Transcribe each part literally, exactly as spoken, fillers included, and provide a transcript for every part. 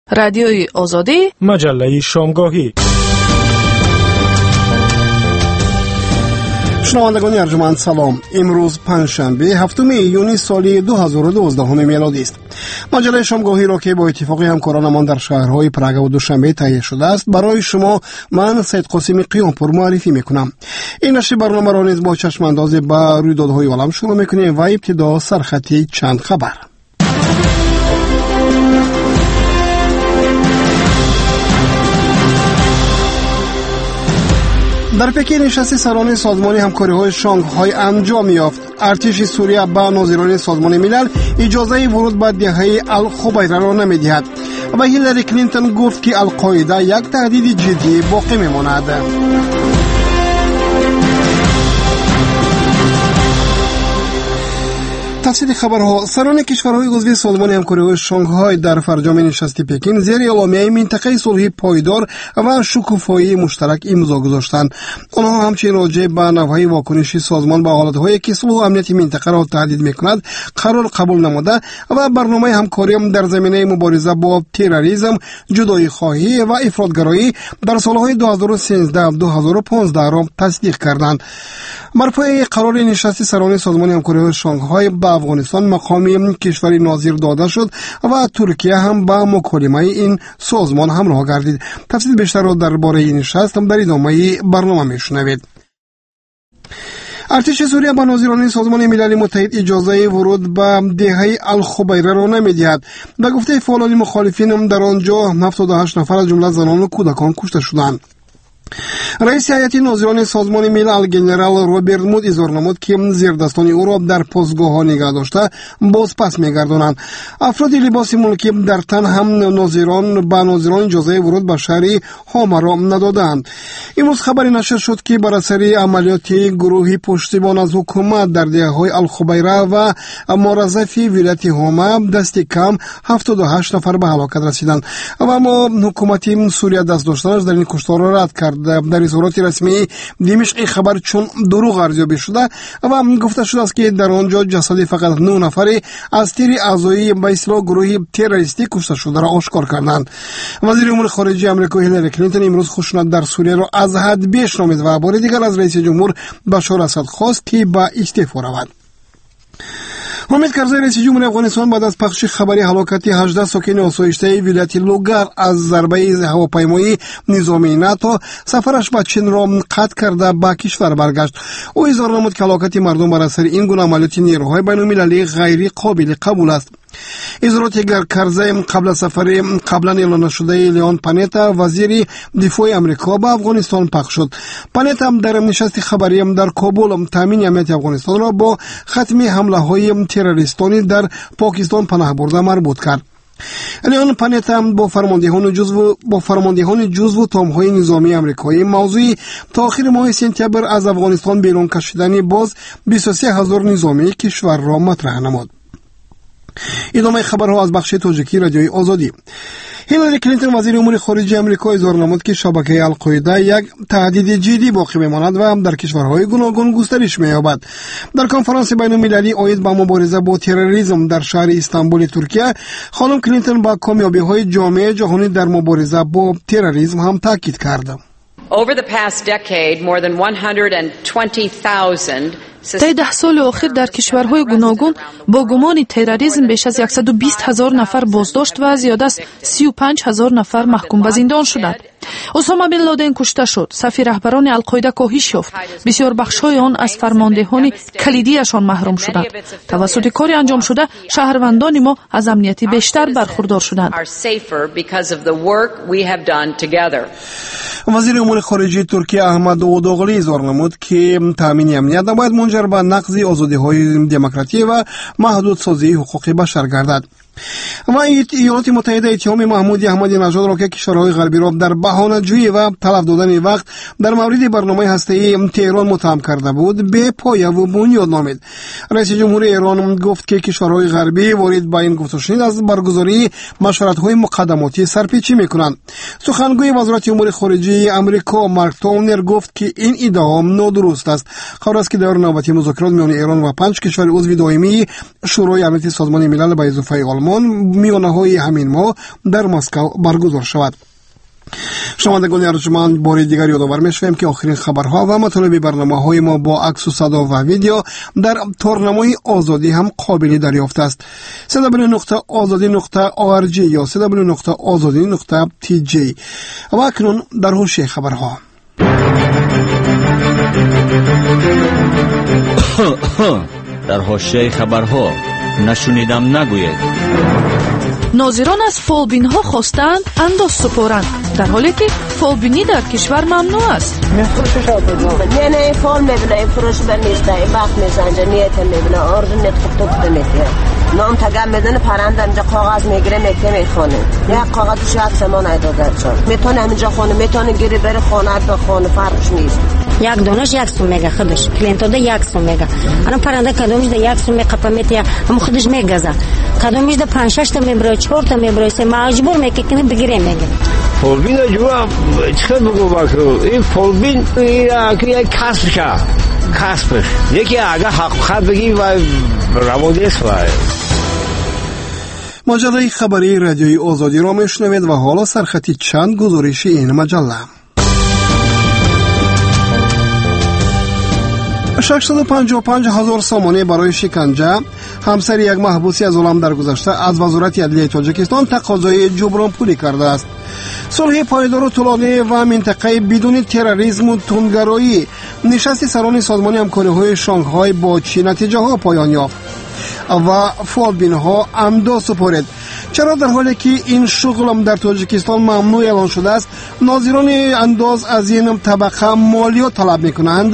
رادیوی آزادی، مجله شامگاهی. شنوندگان ارجمند سلام. امروز پنجشنبه هفتم ایون سال دو هزار و دوازده میلادی است. مجله شامگاهی را که با اتفاق همکارانمان در شهرهای پراگ و دوشنبه تهیه شده است برای شما من سید قاسم قیامپور معرفی میکنم. این نشر برنامه را نیز با چشم انداز به رویدادهای عالم شروع میکنیم و ابتدا سرخطی چند خبر. در پکین نشست سران سازمان همکاری‌های شانگهای انجام یافت. ارتش سوریه به ناظران سازمان ملل اجازه ورود به دهه الخبیره را نمی‌دهد و هیلاری کلینتون گفت که القاعده یک تهدید جدی باقی می‌ماند. تفصیل خبرها. سران کشورهای عضو سازمان همکاری‌های شانگهای در فرجام نشست پکین زیر اعلامیه منطقه صلح پایدار و شکوفایی مشترک امضا گذاشتند. آنها همچنین راجع به نوع واکنش سازمان به حالت‌هایی که صلح و امنیت منطقه را تهدید می‌کند قرار قبول نموده و برنامه همکاری در زمینه مبارزه با تروریسم، جدایی خواهی و افراطگرایی در سال‌های دو هزار و سیزده و دو هزار و پانزده را تصدیق کردند. مرفوع قرار نشست سران سازمان همکاری‌های شانگهای به افغانستان مقام کشوری ناظر داده شد و ترکیه هم به مکالمه این سازمان همراه گردید. تفصیل بیشتر را درباره این نشست هم در ادامه برنامه میشنوید. ارتش سوریه به ناظران سازمان ملل متحد اجازه ورود به دهه الخبیره را نمی‌دهد. به گفته فعالان مخالفین در آنجا هفتاد و هشت نفر از جمله زنان و کودکان کشته شدند. رئیس هیئت ناظران سازمان ملل جنرال روبرت مود اظهار نمود که زیردستان او را در پاسگاه‌ها نگاه داشته باز پس می‌گردانند. افراد لباس ملکی در تن هم ناظران به ناظران اجازه ورود به شهر حما را ندادند. امروز خبری نشر شد که بر اثر عملیات گروهی پشتیبان از حکومت در دهه‌های الخبیره و مرزف ولایت حما دست کم هفتاد و هشت نفر به هلاکت رسیدند و اما حکومت سوریه دست داشتنش در این کشتار را رد کرد. در اظهارات رسمی دمشق این خبر چون دروغ ارزیابی شده و گفته شده است که در آنجا جسد فقط نه نفر از تیر اعضای به اصطلاح گروه تروریستی کشته شده را آشکار کردند. وزیر امور خارجه آمریکا هیلاری کلینتون امروز خشونت در سوریه را از حد بیش نامید و بار دیگر از رئیس جمهور بشار اسد خواست که به استعفا رود. حامد کرزی رئیس جمهور افغانستان بعد از پخش خبری هلاکت هجده ساکن آسایشته ولایت لوگر از ضربه هواپیمایی نظامی ناتو سفرش به چین را قطع کرده به کشور برگشت. او اظهار نمود که هلاکت مردم بر اثر این گونه عملیات نیروهای بین‌المللی غیر قابل قبول است. اظهارات کرزی قبل از سفر قبلا اعلان شده لیون پانیتا وزیر دفاع آمریکا به افغانستان پخش شد. پانیتا در نشست خبری در کابل تامین امنیت افغانستان را با ختم حمله های تروریستانی در پاکستان پناه برده مربوط کرد. لیون پانیتا با فرماندهان جزو با فرماندهان جزو تام‌های نظامی آمریکایی موضوع تا آخر ماه سپتامبر از افغانستان بیرون کشیدن باز بیست و سه هزار نظامی کشور را مطرح نمود. ادامه خبرها از بخش تاجیکی رادیوی آزادی. هیلاری کلینتون وزیر امور خارجه آمریکا اظهار نمود که شبکه القاعده یک تهدید جدی باقی میماند و هم در کشورهای گوناگون گسترش می‌یابد. در کنفرانس بین‌المللی عاید به مبارزه با تروریسم در شهر استانبول ترکیه خانم کلینتون با کامیابی‌های جامعه جهانی در مبارزه با تروریسم هم تاکید کرد. Over the past decade, more than one hundred twenty thousand طی ده سال اخیر در کشورهای گوناگون با گمان تروریسم بیش از صد و بیست هزار نفر بازداشت و زیاد از سی و پنج هزار نفر محکوم به زندان شدند. اسامه بن لادن کشته شد. صف رهبران القاعده کاهش یافت. بسیار بخش‌های آن از فرماندهان کلیدیشان محروم شدند. توسط کاری انجام شده شهروندان ما از امنیتی بیشتر برخوردار شدند. وزیر امور خارجه ترکیه احمد داوودوغلی اظهار نمود که تامین امنیت نباید منجر به نقض آزادی‌های دموکراتی و محدودسازی حقوق بشر گردد. و ایالات متحده اتهام محمود احمدی نژاد را که کشورهای غربی را در بهانه‌جویی و تلف دادن وقت در مورد برنامه هسته‌ای تهران متهم کرده بود به پایه و بنیاد نامید. رئیس جمهور ایران گفت که کشورهای غربی وارد به این گفتگو از برگزاری مشورت‌های مقدماتی سرپیچی می‌کنند. سخنگوی وزارت امور خارجه آمریکا مارک تاونر گفت که این ادعا نادرست است. خبر است که در نوبتی مذاکرات میان ایران و پنج کشور عضو دائمی شورای امنیت سازمان ملل به اضافه آلمان احتمال میانه‌های همین ماه در مسکو برگزار شود. شنوندگان ارجمند، بار دیگر یادآور می‌شویم که آخرین خبرها و مطالب برنامه‌های ما با عکس و صدا و ویدیو در تورنمای آزادی هم قابل دریافت است. دبلیو دبلیو دبلیو نقطه آزادی نقطه او ار جی یا دبلیو دبلیو دبلیو نقطه آزادی نقطه تی جی. و اکنون در حوزه خبرها. در حوزه خبرها نشنیدم نگوید. ناظران از فالبین ها خواستند انداز سپارند، در حالی که فالبینی در کشور ممنوع است. نه نه فال میبینه این فروش بمیسته این وقت میزنجه نیت میبینه آرزو نیت خطوب دمیتیه نام تگم میدنه پرنده اینجا کاغذ میگیره میته میخونه یک کاغذش یک سمان ایداده چون میتونه همینجا خونه میتونه گیری بره خونه به خونه فرقش نیست. یک دانش یک سوم میگه خودش کلینتو ده یک سوم میگه انا پرنده کدومش ده یک سوم میقپه میتیه هم خودش میگزه کدومش ده پنج شش تا میبره چهار تا میبره سه مجبور میگه که بگیره میگه فالبین جوا چه بگو باکو این فالبین یک کسبشه کسبش یکی اگه حقیقت بگیم و روادیست و ماجرای خبری رادیوی آزادی را میشنوید و حالا سرخطی چند گزارش این مجله. ششصد و پنجاه و پنج هزار سامانه برای شکنجه همسر یک محبوسی از عالم درگذشته از وزارت عدلیه تاجیکستان تقاضای جبران پولی کرده است. صلح پایدار و طولانی و منطقه بدون تروریسم و تندگرایی نشست سران سازمان همکاری‌های شانگهای با چین نتیجه ها پایان یافت و فالبین ها انداز سپارید. چرا در حالی که این شغل در تاجیکستان ممنوع اعلان شده است ناظران انداز از این طبقه مالیات طلب میکنند؟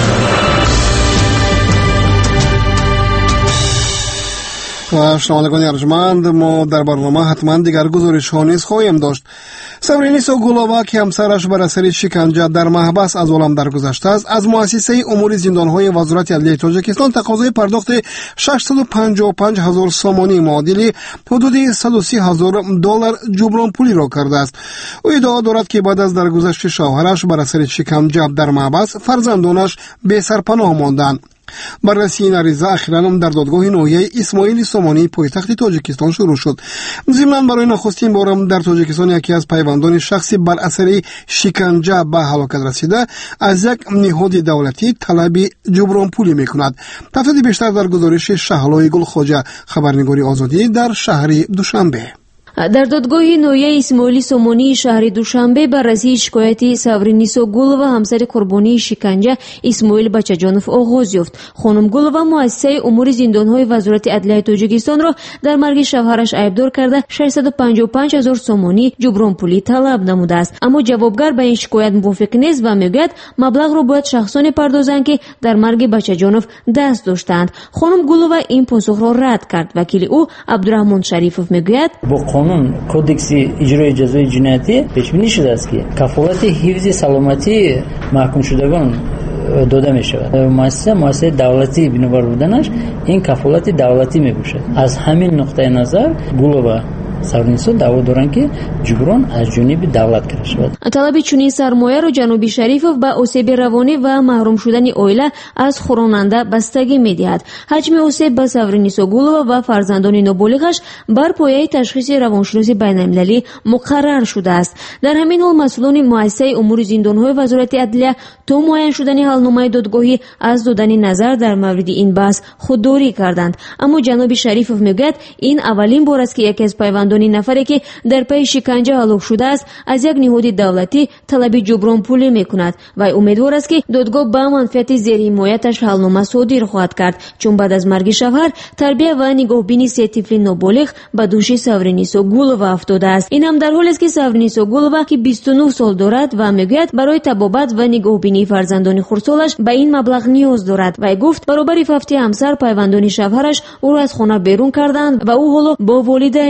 و شنوندگان ارجمند، ما در برنامه حتما دیگر گزارش ها نیز خواهیم داشت. سورینیسا گولووا که همسرش بر اثر شکنجه در محبس از عالم درگذشته است از مؤسسه امور زندان های وزارت عدلیه تاجیکستان تقاضای پرداخت ششصد و پنجاه و پنج هزار سامانی معادل حدود صد و سی هزار دلار جبران پولی را کرده است. او ادعا دارد که بعد از درگذشت شوهرش بر اثر شکنجه در محبس فرزندانش بی سرپناه ماندند. بررسی این عریضه اخیراً در دادگاه نوعی اسماعیل سامانی پایتخت تاجیکستان شروع شد. ضمناً برای نخستین بار در تاجیکستان یکی از پیوندان شخصی بر اثر شکنجه به هلاکت رسیده از یک نهاد دولتی طلب جبران پولی میکند. تفصیل بیشتر در گزارش شهلای گلخواجه، خبرنگاری آزادی در شهر دوشنبه. در دادگاه نوعی اسماعیل سامانی شهر دوشنبه بررسی شکایت سورینیسا گولووا همسر قربانی شکنجه اسماعیل بچه‌جانوف آغاز یافت. خانم گولووا مؤسسه امور زندان‌های وزارت عدلیه تاجیکستان را در مرگ شوهرش عیبدار کرده ششصد و پنجاه و پنج هزار سامانی جبران پولی طلب نموده است. اما جوابگر به این شکایت موافق نیست و میگوید مبلغ را باید شخصانی پردازند که در مرگ بچه‌جانوف دست داشتند. خانم گولووا این پاسخ را رد کرد. وکیل او عبدالرحمن شریفوف میگوید قانون کودکس اجرای جزای جنایتی پیش بینی شده است که کفالت حفظ سلامتی محکوم شدگان داده می شود. مؤسسه مؤسسه دولتی بنابر بودنش این کفالت دولتی می باشد. از همین نقطه نظر گولووا سورینیسا دعوا دارند که جبران از جانب دولت کرده شود. طلب چنین سرمایه را جنابی شریفوف به آسیب روانی و محروم شدن عائله از خوراننده بستگی می‌دهد. حجم آسیب به سورینیسا گولووا و فرزندان نابالغش بر پایه تشخیص روانشناسی بین‌المللی مقرر شده است. در همین حال مسئولان مؤسسه امور زندان‌های وزارت عدلیه تا معین شدن حلنامه دادگاهی از دادن نظر در مورد این بحث خودداری کردند. اما جناب شریفوف میگوید این اولین بار است که یکی از پیوندان نفری که در پی شکنجه هلاک شده است از یک نهاد دولتی طلب جبران پولی میکند و امیدوار است که دادگاه به منفعت زیر حمایتش حلنامه صادر خواهد کرد، چون بعد از مرگ شوهر تربیت و نگاهبینی سه طفل نابالغ به دوش سورینیسا گولووا افتاده است. این هم در حالی است که سورینیسا گولووا که بیست و نه سال دارد و میگوید برای تبابت و نگاهبینی فرزندان خردسالش به این مبلغ نیاز دارد و گفت برابر ففتی همسر پیوندان شوهرش او را از خانه بیرون کردند و او حالا با والدینش به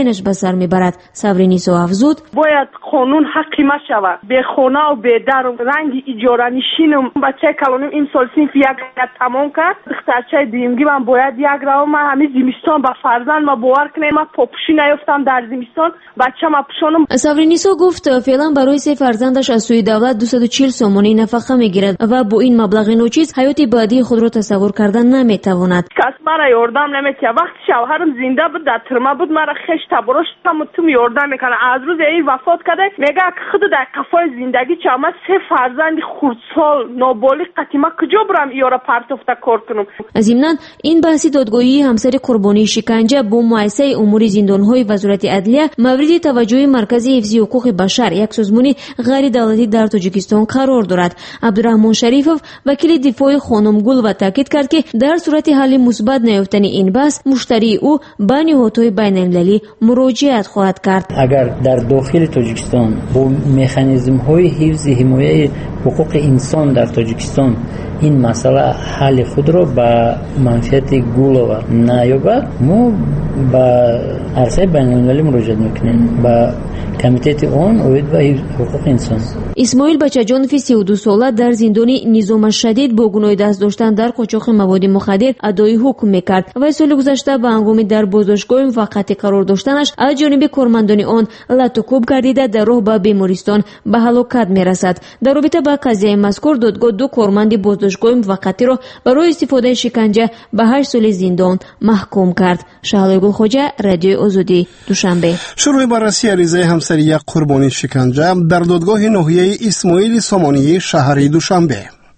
نظر میبرد. سورینیسو افزود: باید قانون حقیمه شود. به خانه و به در رنگ اجاره نشینم بچه کلانیم این سال صنف یک تمام کرد. دخترچه دیمگی من باید یک رو من همین زمستان با فرزند ما باور کنیم من پاپوشی نیفتم در زمستان بچه ما پوشانم. سورینیسو گفت فعلا برای سه فرزندش از سوی دولت دویست و چهل سومانی نفقه میگیرد و با این مبلغ نوچیز حیات بعدی خود را تصور کردن نمیتواند. کس مرا یاردم نمیکنه. وقتی شوهرم زنده بود در ترما بود مرا خش تبرش تام تو یاردم میکنه. از روز این وفات کرده میگه خود در قفای زندگی چما سه فرزند خردسال نابالغ قتیما کجا برم یارا پرتفته کار کنم. ضمن این بحث دادگاهی همسر قربانی شکنجه با مؤسسه امور زندانهای وزارت عدلیه مورد توجه مرکز حفظ حقوق بشر یک سازمان غیر دولتی در تاجیکستان قرار دارد. عبدالرحمن شریفов وکیل دفاع خانم گل و تاکید کرد که در صورت حل مثبت نیافتن این بحث مشتری او به نهادهای بین‌المللی مراجعت خواهد کرد. اگر در داخل تاجیکستان با مکانیزم های حفظ حمایت حقوق انسان در تاجیکستان این مسئله حل خود را به منفعت گل نیابد ما به عرصه بین‌المللی مراجعه میکنیم به کمیته اون اوید و حقوق انسان. اسماعیل بچه‌جانوف سی و دو ساله در زندان نظام شدید با گناه دست داشتن در قاچاق مواد مخدر ادای حکم میکرد و سال گذشته به هنگام در بازداشتگاه موقتی قرار داشتنش از جانب کارمندان آن لطوکوب گردیده در راه به بیمارستان به هلاکت میرسد. در رابطه با قضیه مذکور دادگاه دو کارمند بازداشتگاه موقتی را برای استفاده شکنجه به هشت سال زندان محکوم کرد. شهلا گلخوجه، رادیو آزادی، دوشنبه. شروع بررسی عریضه همسری یک قربانی شکنجه در دادگاه ناحیه اسماعیل سامانی شهر دوشنبه.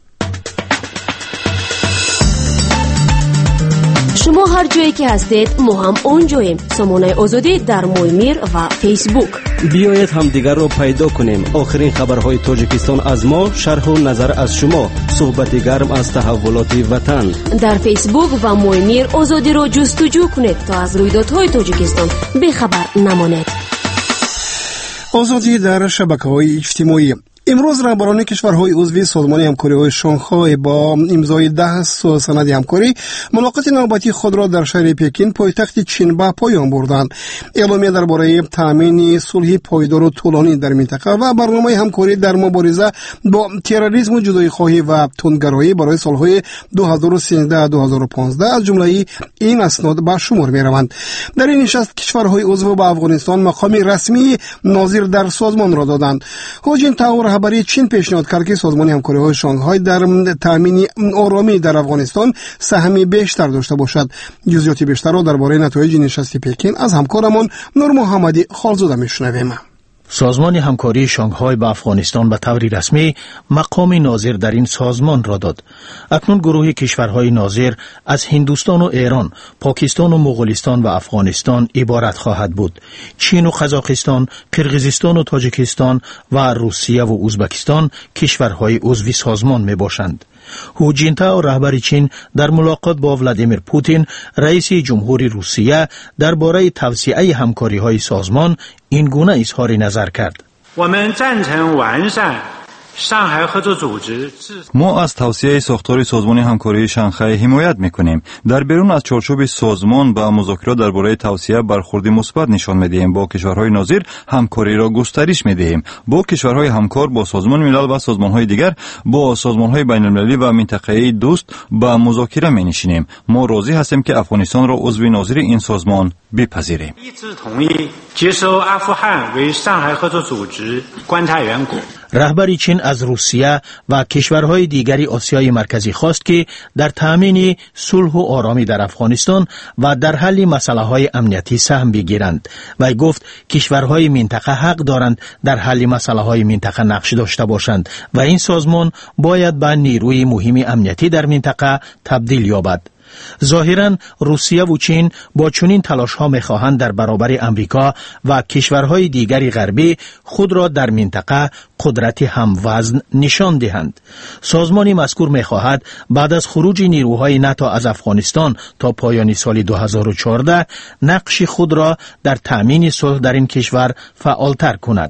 شما هر جایی که هستید ما هم اونجاییم. سامانه آزادی در مویمیر و فیسبوک. بیایید هم دیگر رو پیدا کنیم. آخرین خبرهای تاجیکستان از ما، شرح و نظر از شما، صحبت گرم از تحولات وطن. در فیسبوک و مویمیر آزادی رو جستجو کنید تا از رویدادهای تاجیکستان بخبر نمانید. آزادی در شبکه‌های اجتماعی. امروز رهبران کشورهای عضو سازمان همکاری‌های شانگهای با امضای ده سند همکاری ملاقات نوبتی خود را در شهر پکین پایتخت چین به پایان بردند. اعلامیه درباره تامین صلح پایدار و طولانی در منطقه و برنامه همکاری در مبارزه با تروریسم و جدایی‌خواهی و تندگرایی برای سالهای دو هزار و سیزده تا دو هزار و پانزده از جمله این اسناد به شمار می‌روند. در این نشست کشورهای عضو به افغانستان مقام رسمی ناظر در سازمان را دادند. هو جینتاو رهبری چین پیشنهاد کرد که سازمان همکاری‌های شانگهای در تامین آرامی در افغانستان سهمی بیشتر داشته باشد. جزئیات بیشتر را درباره نتایج نشست پکین از همکارمان نور محمدی خالزاده میشنویم. سازمان همکاری شانگهای با افغانستان به طور رسمی مقام ناظر در این سازمان را داد. اکنون گروه کشورهای ناظر از هندوستان و ایران، پاکستان و مغولستان و افغانستان عبارت خواهد بود. چین و قزاقستان، قرقیزستان و تاجیکستان و روسیه و ازبکستان کشورهای عضو سازمان می باشند. هو جینتاو رهبر چین در ملاقات با ولادیمیر پوتین رئیس جمهوری روسیه درباره توسعه همکاری‌های سازمان این گونه اظهار نظر کرد. ما از توسعه ساختار سازمان همکاری شانگهای حمایت میکنیم. در بیرون از چارچوب سازمان با مذاکرات درباره توسعه برخورد مثبت نشان میدهیم. با کشورهای ناظر همکاری را گسترش میدهیم. با کشورهای همکار، با سازمان ملل و سازمانهای دیگر، با سازمانهای بین المللی و منطقه‌ای دوست با مذاکره مینشینیم. ما راضی هستیم که افغانستان را عضو ناظر این سازمان بپذیریم. رهبر چین از روسیه و کشورهای دیگری آسیای مرکزی خواست که در تامین صلح و آرامی در افغانستان و در حل مسائل امنیتی سهم بگیرند و گفت کشورهای منطقه حق دارند در حل مسائل منطقه نقش داشته باشند و این سازمان باید به نیروی مهم امنیتی در منطقه تبدیل یابد. ظاهراً روسیه و چین با چنین تلاش ها می خواهند در برابر امریکا و کشورهای دیگری غربی خود را در منطقه قدرت هموزن نشان دهند. سازمان مذکور می خواهد بعد از خروج نیروهای ناتو از افغانستان تا پایان سال دو هزار و چهارده نقش خود را در تامین صلح در این کشور فعالتر کند.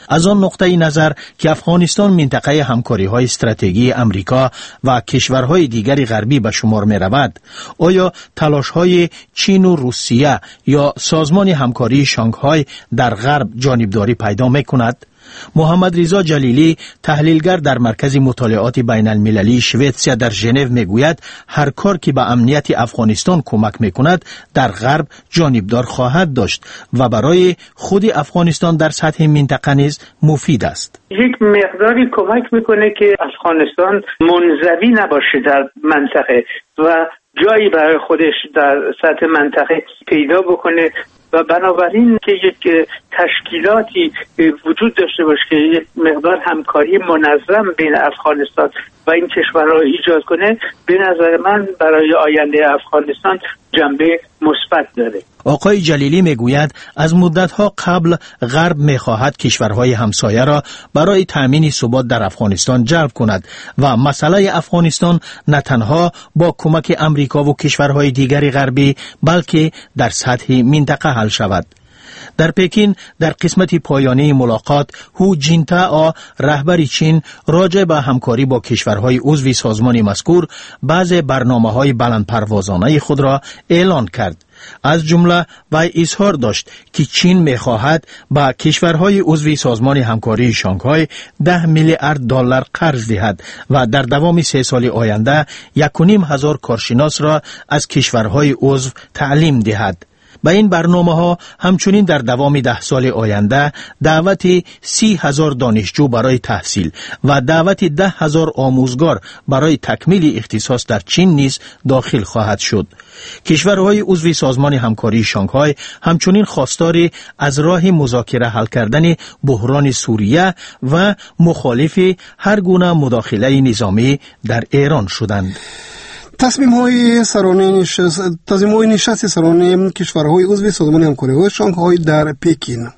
از آن نقطه نظر که افغانستان منطقه همکاری های استراتژی امریکا و کشورهای دیگر غربی به شمار می رود، آیا تلاش های چین و روسیه یا سازمان همکاری شانگهای در غرب جانبداری پیدا می کند؟ محمد رضا جلیلی، تحلیلگر در مرکز مطالعات بین المللی شویتسیا در ژنو میگوید هر کار که به امنیت افغانستان کمک میکند در غرب جانبدار خواهد داشت و برای خود افغانستان در سطح منطقه نیز مفید است. یک مقداری کمک میکنه که افغانستان منزوی نباشه در منطقه و جایی برای خودش در سطح منطقه پیدا بکنه و بنابراین که یک تشکیلاتی وجود داشته باشه که یک مقدار همکاری منظم بین افغانستان و این کشورها ایجاد کنه، به نظر من برای آینده افغانستان جنبه مثبت داره. آقای جلیلی میگوید از مدتها قبل غرب میخواهد کشورهای همسایه را برای تامین ثبات در افغانستان جلب کند و مسئله افغانستان نه تنها با کمک امریکا و کشورهای دیگر غربی بلکه در سطح منطقه حل شود. در پکین در قسمت پایانی ملاقات هو جینتائو رهبر چین راجع به همکاری با کشورهای عضو سازمان مذکور بعض برنامه‌های بلندپروازانه خود را اعلان کرد. از جمله وی اظهار داشت که چین می‌خواهد با کشورهای عضو سازمان همکاری شانگهای ده میلیارد دلار قرض دهد و در دوام سه سال آینده یک و نیم هزار کارشناس را از کشورهای عضو تعلیم دهد. با این برنامه ها همچنین در دوام ده سال آینده دعوت سی هزار دانشجو برای تحصیل و دعوت ده هزار آموزگار برای تکمیل اختصاص در چین نیز داخل خواهد شد. کشورهای عضو سازمان همکاری شانگهای همچنین خواستار از راه مذاکره حل کردن بحران سوریه و مخالف هر گونه مداخله نظامی در ایران شدند. تصمیم های سرانه نشست تصمیم های نشست سرانه کشورهای عضو سازمان همکاری شانگهای در پکین.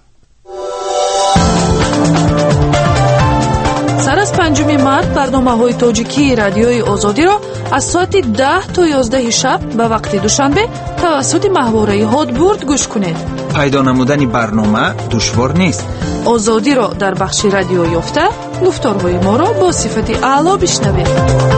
سر از پنجم مارس برنامه های تاجیکی رادیوی آزادی را از ساعت ده تا یازده شب به وقت دوشنبه توسط محوره هادبورد گوش کنید. پیدا نمودن برنامه دشوار نیست. آزادی را در بخش رادیو یافته گفتارهای ما را با صفت اعلی بشنوید.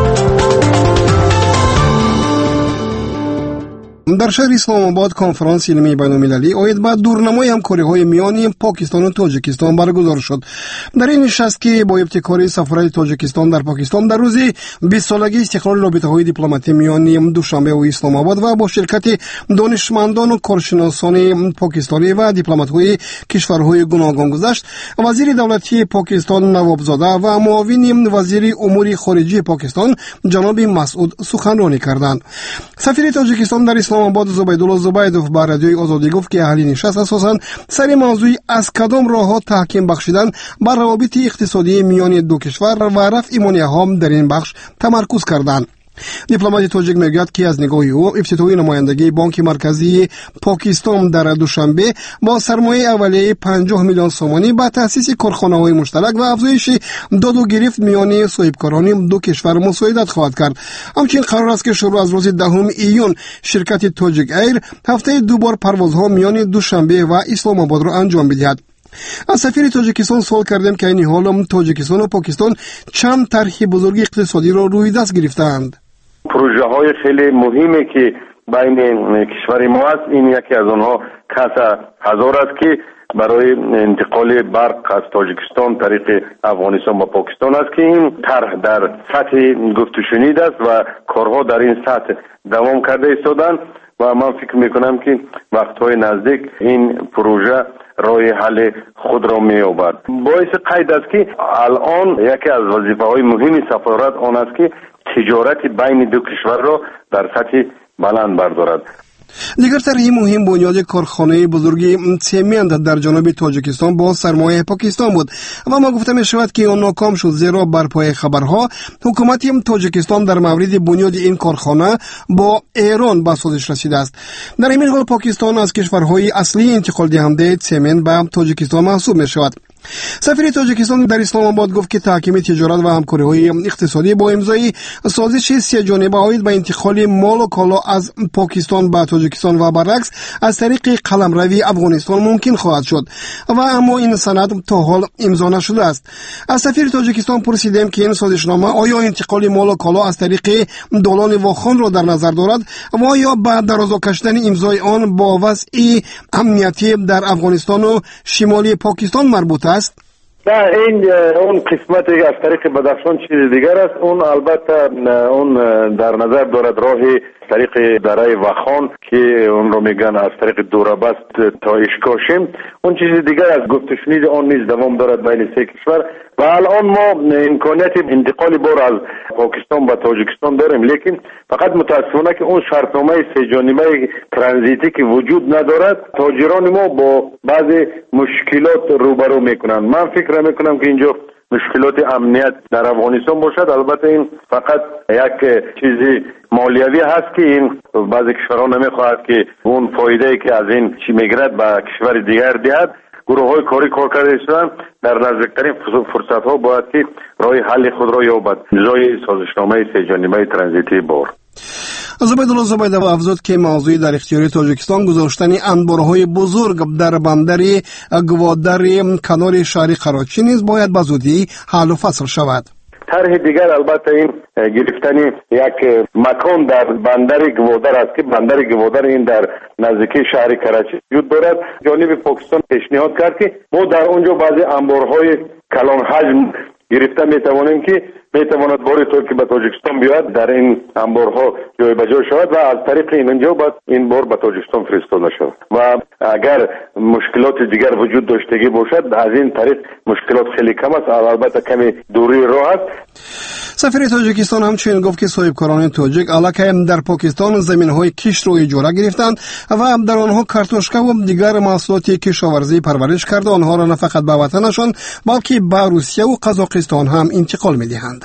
در شهر اسلام آباد کنفرانس علمی بین المللی اید به دورنمای همکاری‌های میان پاکستان و تاجیکستان برگزار شد. در این نشست که با ابتکار سفارت تاجیکستان در پاکستان در روز بیست سالگی استقرار رابطه‌های دیپلماتی میان دوشنبه و اسلام آباد و با شرکت دانشمندان و کارشناسان پاکستانی و دیپلمات‌های کشورهای گوناگون گذشت، وزیر دولتی پاکستان نوابزاده و معاون وزیر امور خارجه پاکستان جناب مسعود سخنرانی کردند. سفیر تاجیکستان در اسلام آباد زبیدالله زبیدوف با رادیوی آزادی گفت که اهل نشست اساساً سر موضوع از کدام راه‌ها تحکیم بخشیدن بر روابط اقتصادی میان دو کشور و رفع مانع‌ها در این بخش تمرکز کردند. دیپلمات تاجیک میگوید که از نگاه او افتتاحی نمایندگی بانک مرکزی پاکستان در دوشنبه با سرمایه اولیه پنجاه میلیون سومانی با تأسیس کارخانه‌های مشترک و افزایش داد و گرفت میان صاحبکاران دو کشور مساعدت خواهد کرد. همچنین قرار است که شروع از روز دهم ایون شرکت تاجیک ایر هفته دو بار پروازها میان دوشنبه و اسلام آباد را انجام بدهد. از سفیر تاجیکستان سوال کردیم که این حال تاجیکستان و پاکستان چند طرح بزرگ اقتصادی را روی دست گرفتند. پروژه های خیلی مهمی که بین کشور ما است، این یکی از آنها کاس هزار است که برای انتقال برق از تاجیکستان طریق افغانستان و پاکستان است که این طرح در سطح گفت و شنید است و کارها در این سطح دوام کرده ایستادند و من فکر میکنم که وقتهای نزدیک این پروژه راه حل خود را می‌یابد. باعث قید است که الان یکی از وظیفه‌های مهم سفارت آن است که تجارت بین دو کشور را در سطح بلند بردارد. دیگر طرح مهم بنیاد کارخانه بزرگی سمنت در جنوب تاجیکستان با سرمایه پاکستان بود و ما گفته می شود که آن ناکام شد، زیرا بر پای خبرها حکومت تاجیکستان در مورد بنیاد این کارخانه با ایران به سازش رسیده است. در این حال پاکستان از کشورهای اصلی انتقال دهنده سمنت به تاجیکستان محسوب می شود. سفیر تاجیکستان در اسلام آباد گفت که تحکیم تجارت و همکاری‌های اقتصادی با امضای سازش سه جانبه آید به انتقال مال و کالا از پاکستان به تاجیکستان و برعکس از طریق قلمروی افغانستان ممکن خواهد شد و اما این سند تا حال امضا نشده است. از سفیر تاجیکستان پرسیدیم که این سازشنامه آیا انتقال مال و کالا از طریق دالان واخان را در نظر دارد و آیا بعد درازا کشیدن امضای آن با وضع امنیتی در افغانستان و شمالی پاکستان مربوط است؟ نه، این اون قسمتی از طریق بدخشان چیز دیگر است. اون البته اون در نظر دارد راه طریق دره وخان که اون رو میگن از طریق دوربست تا اشکاشم. اون چیز دیگر از گفت و شنید آن نیز دوام دارد بین سه کشور و الان ما امکانیت انتقال بار از پاکستان به تاجیکستان داریم، لیکن فقط متاسفانه که اون شرطنامه سه جانبه ترانزیتی که وجود ندارد تاجران ما با بعضی مشکلات روبرو میکنند. من فکر میکنم که اینجا مشکلات امنیت در افغانستان باشد. البته این فقط یک چیزی مالیوی هست که این بعضی کشورها نمیخواهد که اون فایده ای که از این چی میگرد به کشور دیگر دهد. گروه های کاری کار کرده شدن در نزدیکترین فرصت ها باید که راه حل خود را یابد جای سازشنامه سه جانبه ترانزیتی بار. زبیدالله زبیدov افزود که موضوع در اختیار تاجیکستان گذاشتن انبارهای بزرگ در بندر گوادر کنار شهر کراچی نیز باید به زودی حل و فصل شود. طرح دیگر البته این گرفتن یک مکان در بندر گوادر است که بندر گوادر این در نزدیکی شهر کراچی وجود دارد. جانب پاکستان پیشنهاد کرد که ما در اونجا بعضی انبارهای کلان حجم گرفته میتوانیم که میتواند باری طور که به تاجیکستان بیاید در این انبارها جای به جای شود و از طریق این اینجا باید این بار به تاجیکستان فرستاده شود و اگر مشکلات دیگر وجود داشتگی باشد از این طریق مشکلات خیلی کم است، البته کمی دوری راه است. سفیر تاجیکستان همچنین گفت که صاحبکاران تاجیک علاقه در پاکستان زمین‌های کشت را اجاره گرفتند و در آنها کارتوشکا و دیگر محصولات کشاورزی پرورش کرده آنها را نه فقط به وطنشان بلکه به روسیه و قزاقستان هم انتقال می‌دهند.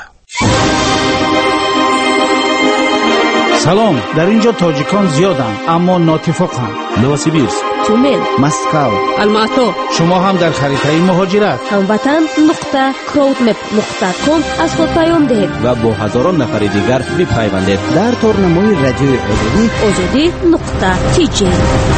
سلام، در اینجا تاجیکان زیادند اما ناتفاقند. نوسیبیرسک، تومل، مسکو، الماتو. شما هم در خریدهای مهاجرت هموطن نقطه کراودمپ نقطه کام از خود پیام دهید و با هزاران نفر دیگر بپیوندید در تورنمای رادیوی آزادی آزادی نقطه تی جی.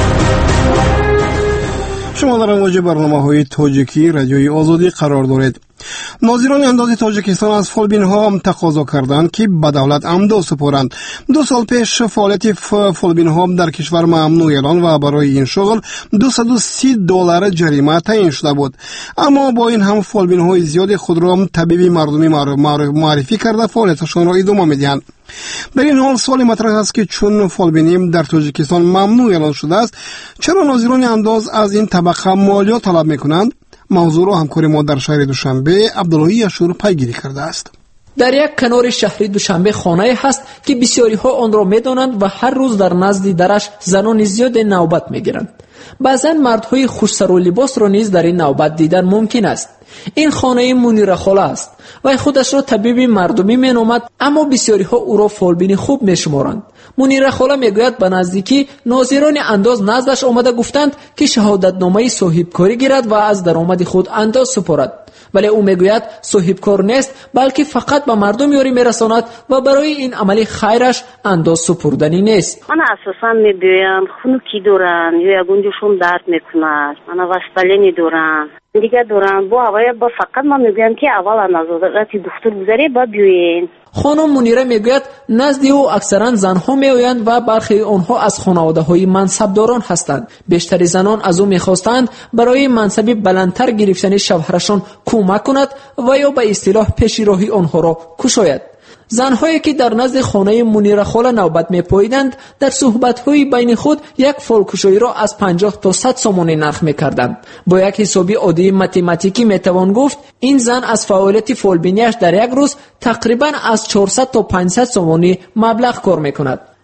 شما در امواج برنامه‌های تاجیکی رادیوی آزادی قرار دارید. ناظران انداز تاجیکستان از فولبین ها هم تقاضا کردند که به دولت امضا سپارند. دو سال پیش فعالیت فولبین ها در کشور ممنوع اعلان و برای این شغل دویست و سی دلار جریمه تعیین شده بود. اما با این هم فولبین های زیاد خود را طبیب مردمی معرفی کرده فعالیتشان را ادامه میدهند. در این حال سوال مطرح است که چون فولبینی در تاجیکستان ممنوع اعلان شده است چرا ناظران انداز از این طبقه مالیات طلب میکنند؟ موضوع را همکار ما در شهر دوشنبه عبدالله یشور پیگیری کرده است. در یک کنار شهر دوشنبه خانه هست که بسیاری ها آن را میدانند و هر روز در نزد درش زنان زیاد نوبت میگیرند. بعضا مردهای خوش‌سر و لباس را نیز در این نوبت دیدن ممکن است. این خانه منیره خاله است و خودش را طبیب مردمی مینامد، اما بسیاری ها او را فولبین خوب میشمارند. منیره خاله میگوید به نزدیکی ناظران انداز نزدش آمده گفتند که شهادتنامه صاحبکاری گیرد و از درآمد خود انداز سپارد، ولی او میگوید صاحبکار نیست بلکه فقط به مردم یاری میرساند و برای این عملی خیرش انداز سپردنی نیست. من اساسا میگویم خنکی دارن یا گنجشون درد میکنه، من واسطلینی دارن دیگه دارن با هوای با فقط من میگویم که اول نظارت دکتر گذاری با بیوین. خانم منیره میگوید نزد او اکثرا زنها میآیند و برخی آنها از خانواده‌های منصبداران هستند. بیشتر زنان از او میخواستند برای منصب بلندتر گرفتن شوهرشان کمک کند و یا به اصطلاح پیش راهی آنها را کشاید. زنهایی که در نزد خانه منیره خاله نوبت میپاییدند در صحبت‌های بین خود یک فالکشایی را از پنجاه تا صد سومانی نرخ میکردند. با یک حسابی عادی متماتیکی میتوان گفت این زن از فعالیت فولبینیش در یک روز تقریبا از چهارصد تا پانصد سومانی مبلغ کار میکند.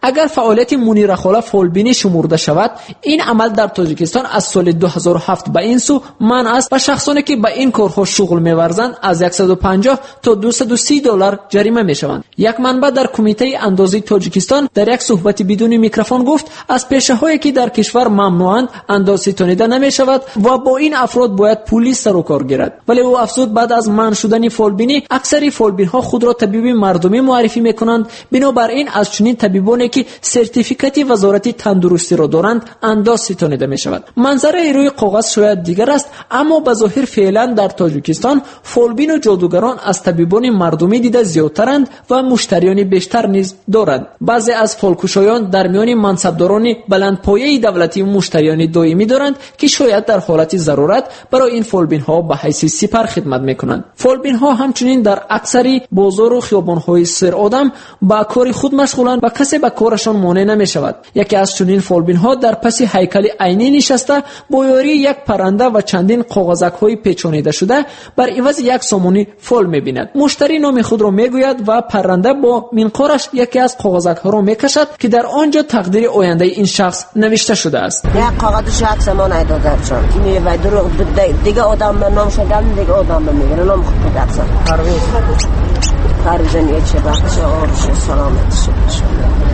اگر فعالیت منیرخواله فولبینی شمرده شود، این عمل در تاجیکستان از سال دو هزار و هفت به این سو منع است و شخصانی که به این کارها شغل می‌ورزند از صد و پنجاه تا دویست و سی دلار جریمه می‌شوند. یک منبع در کمیته اندازه تاجیکستان در یک صحبت بدون میکروفون گفت از پیشه‌هایی که در کشور ممنوعند اندازه‌ستانیده نمی‌شود و با این افراد باید پلیس سر و کار گیرد. ولی او افزود بعد از منع شدن فولبینی اکثر فولبین‌ها خود را طبیب مردمی معرفی می‌کنند، بنابراین از چنین طبیبانی که سرتیفیکات وزارت تندرستی را دارند اندازه‌ستانیده می‌شود. منظره روی کاغذ شاید دیگر است، اما به ظاهر فعلا در تاجیکستان فولبین و جادوگران از طبیبان مردمی دیده زیادترند و مشتریان بیشتر نیز دارند. بعضی از فولکشایان در میان منصبداران بلندپایه دولتی مشتریان دائمی دارند که شاید در حالت ضرورت برای این فولبین ها به حیث سپر خدمت میکنند. فولبین ها همچنین در اکثری بازار و خیابان های سر آدم با کار خود مشغولند و کسی به کارشان مانع نمی شود. یکی از چنین فولبین ها در پس هیکل عینی نشسته با یاری یک پرنده و چندین کاغذک های پیچانیده شده بر عوض یک سامانی فول میبیند. مشتری نام خود را میگوید و پرنده با منقارش یکی از کاغذک ها را میکشد که در آنجا تقدیر آینده این شخص نوشته شده است. یک کاغذ شخص ما نداده چون این و دروغ دیگه آدم به نام شدن دیگه آدم میگیره نام خود درس پرویز پرویز یه چه بخش آرش سلامت شد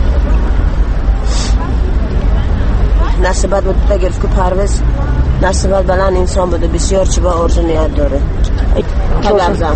نسبت بود گرفت که پرویز نسبت بلند انسان بوده بسیار چه با ارجنیت داره کلابزم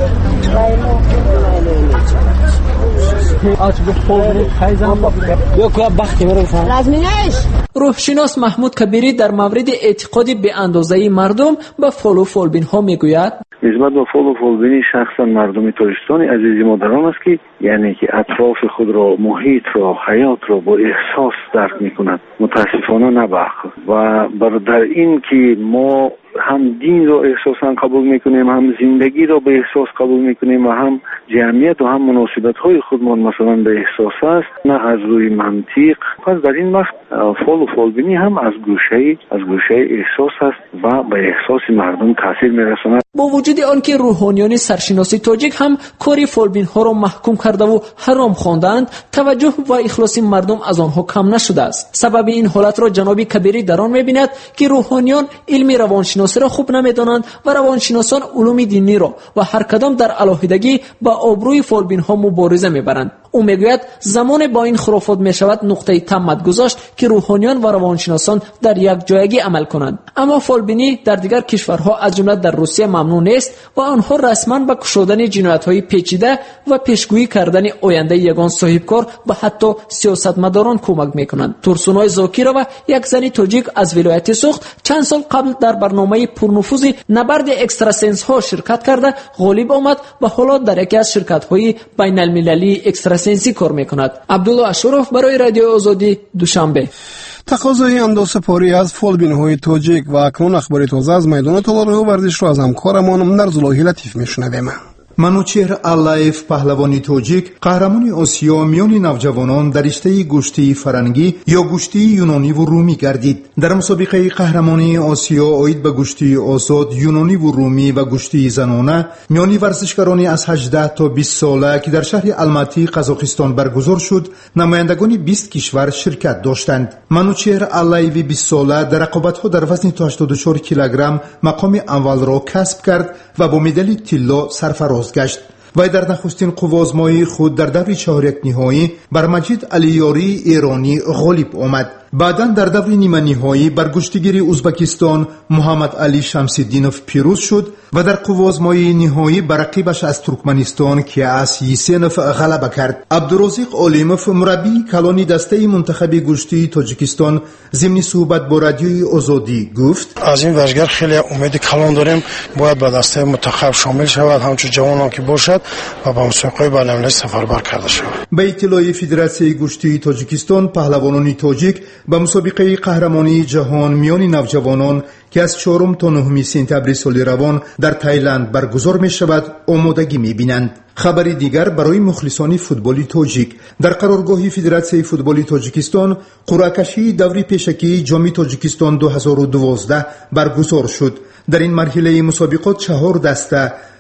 روحشناس محمود کبیری در مورد اعتقاد به اندازه مردم به فول و فولبین ها میگوید نسبت به فول و فولبینی شخصا مردم تاجیکستان عزیزی مادران است که یعنی که اطراف خود را محیط را حیات را با احساس درک میکنند، متاسفانه نه و بر در این که ما هم دین را احساساً قبول میکنیم، هم زندگی را به احساس قبول میکنیم و هم جمعیت و هم مناسبت های خودمان مثلا به احساس است، نه از روی منطق. پس در این وقت فول و فولبینی هم از گوشه از گوشه احساس است و به احساس مردم تاثیر میرساند. با وجود آنکه روحانیان سرشناسی تاجیک هم کاری فولبین ها را محکوم کرده و حرام خواندند، توجه و اخلاص مردم از آنها کم نشده است. سبب این حالت را جناب کبیری در آن میبیند که روحانیان علم روانشناسی را خوب نمیدانند و روانشناسان علوم دینی را و هر کدام در علاهیدگی با آبروی فولبین ها مبارزه میبرند. او میگوید زمان با این خرافات میشود نقطه تمت گذاشت که روحانیان و روانشناسان در یک جایگی عمل کنند. اما فولبینی در دیگر کشورها از جمله در روسیه ممنوع نیست و آنها رسما به کشودن جنایت‌های پیچیده و پیشگویی کردن آینده یگان صاحبکار و حتی سیاستمداران کمک میکنند. ترسونای زاکیرова یک زن تاجیک از ولایت سوخت چند سال قبل در برنامه پرنفوذ نبرد اکستراسنس ها شرکت کرده غالب آمد و حالا در یکی از شرکت‌های بین المللی اکستراسنسی کار میکند. عبدالله اشرف برای رادیو آزادی دوشنبه. تقاضای اندازه‌پاری از فولبین‌های تاجیک و اکنون اخبار تازه از میدان تالار ورزش را از همکارمان نرزاللهی لطیف میشنویم. منوچهر علایف پهلوانی تاجیک قهرمان آسیا میان نوجوانان در رشته گوشتی فرنگی یا گوشتی یونانی و رومی گردید. در مسابقه قهرمانی آسیا عاید به گوشتی آزاد یونانی و رومی و گوشتی زنانه میان ورزشکاران از هجده تا بیست ساله که در شهر الماتی قزاقستان برگزار شد، نمایندگان بیست کشور شرکت داشتند. منوچهر علایف بیست ساله در رقابت‌ها در وزن تا هشتاد و چهار کیلوگرم مقام اول را کسب کرد و با مدال طلا سرفراز گشت. و در نخستین قوازمایی خود در دور چهار یک نهایی بر مجید علیاری ایرانی غالب آمد. بعداً در دور نیمه نهایی بر گشتگیر ازبکستان محمد علی شمس‌الدینوف پیروز شد و در قوازمایی نهایی بر رقیبش از ترکمنستان کیاس یسینوف غلبه کرد. عبدالرزاق علیموف مربی کلان دسته منتخب گشتی تاجیکستان ضمن صحبت با رادیوی آزادی گفت: از این ورزشگر خیلی امید کلان داریم، باید به دسته منتخب شامل شود، همچون جوانان که باشد و به مسابقه بین‌المللی سفربر کرده شود. به اطلاع فدراسیون گشتی تاجیکستان پهلوانان تاجیک به مسابقه قهرمانی جهان میان نوجوانان که از چهارم تا نهم سپتامبر سال روان در تایلند برگزار می شود آمادگی می بینند. خبری دیگر برای مخلصان فوتبالی تاجیک: در قرارگاه فدراسیون فوتبالی تاجیکستان قرعه کشی دوری پیشکی جام تاجیکستان دو هزار و دوازده برگزار شد. در این مرحله مسابقات چهار دسته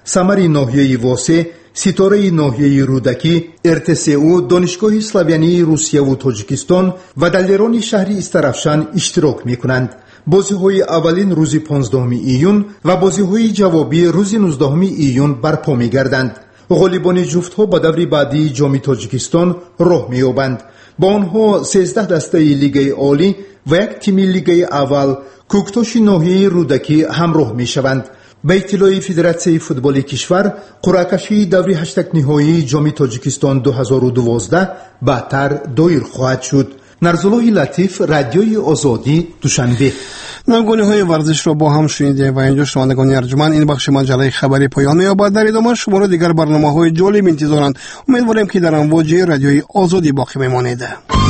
ثمر ناحیه واسع، ستاره ناحیه رودکی، ار تی سی او، دانشگاه اسلاویانی روسیه و تاجیکستان و دلیران شهر استرافشان اشتراک میکنند. بازی‌های اولین روز پانزدهم ایون و بازی‌های جوابی روز نوزدهم ایون برپا می‌گردند. غالبان جفت‌ها به دور بعدی جام تاجیکستان راه می‌یابند. با آنها سیزده دسته لیگ عالی و یک تیم لیگ اول کوکتاش ناحیه رودکی همراه می‌شوند. به اطلاع فدراسیون فوتبال کشور، قرعه‌کشی دوره هشتگ نهایی جام تاجیکستان دو هزار و دوازده بعدتر دایر خواهد شد. نرزالله لطیف، رادیوی آزادی، دوشنبه. نمگونه‌های ورزش را با هم شنیدیم و اینجا شنوندگان ارجمند این بخش مجله خبری پایان می‌یابد. در ادامه شما دیگر برنامه‌های جالب انتظارند. امیدواریم که در امواج رادیوی آزادی باقی بمانید.